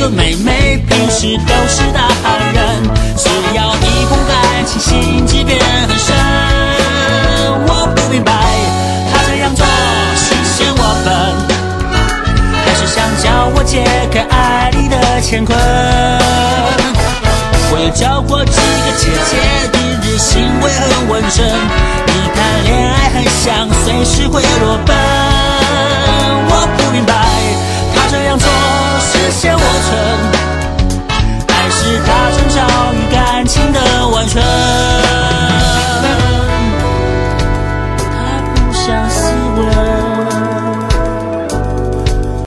哥妹妹平时都是大人，只要一不感情，心即便很深。我不明白他这样做是嫌我笨，还是想叫我解开爱里的乾坤。我有交过几个姐姐，